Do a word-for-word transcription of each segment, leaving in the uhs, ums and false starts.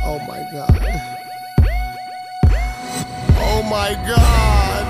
Oh my God. Oh my God.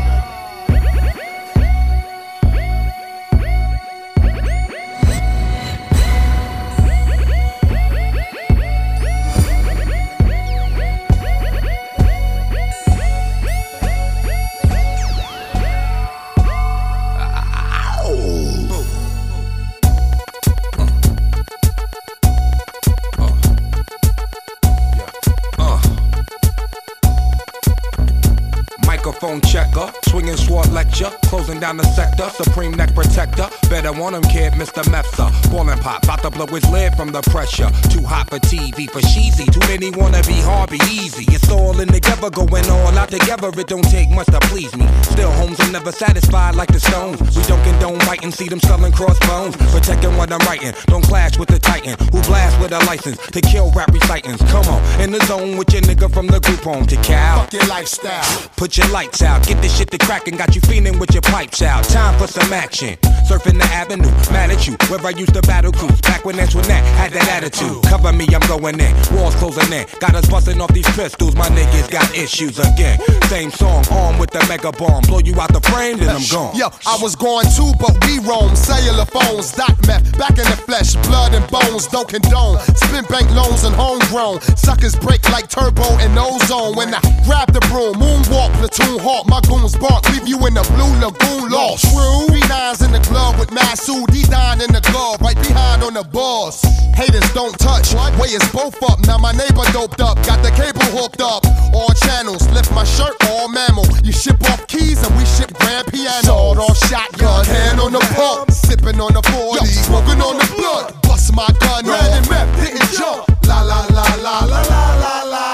Microphone checker, swinging sword lecture, closing down the sector, supreme neck protector. Better want him, kid, Mister Mepsa. Ballin' pop, about to blow his lid from the pressure. Too hot for T V, for cheesy. Too many wanna be hard, be easy. It's all in together, going all out together. It don't take much to please me. Still, homes are never satisfied like the Stones. We don't condone biting, see them selling crossbones. Protecting what I'm writing, don't clash with the titan who blast with a license to kill rap recitants. Come on, in the zone with your nigga from the group home to Cal. Fuck your lifestyle. Put your lights out, get this shit to crackin', got you feeling with your pipes out. Time for some action. Surfing the avenue, mad at you, where I used to battle cruise. Back when Antoinette had that attitude. Cover me, I'm going in. Walls closing in. Got us busting off these pistols. My niggas got issues again. Same song, armed with the mega bomb. Blow you out the frame, then I'm gone. Yo, I was going too, but we roam. Cellular phones, dot meth, back in the flesh, blood and bones, don't condone. Spin bank loans and homegrown. Suckers break like turbo and ozone. When I grab the broom, moonwalk, platoon hawk, my goons bark, leave you in the blue lagoon lost. True. B nines in the club with Masood, D nine in the glove, right behind on the boss. Haters don't touch, way is both up. Now my neighbor doped up, got the cable hooked up. All channels, lift my shirt, all mammal. You ship off keys and we ship grand piano. Sawed off shotgun, hand on the pump, sipping on the forty, smoking on the blood. Bust my gun, red and meth, didn't jump. La la la la la la la la.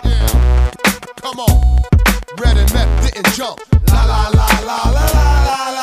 Yeah, come on, red and meth didn't jump. La la la la la la la la.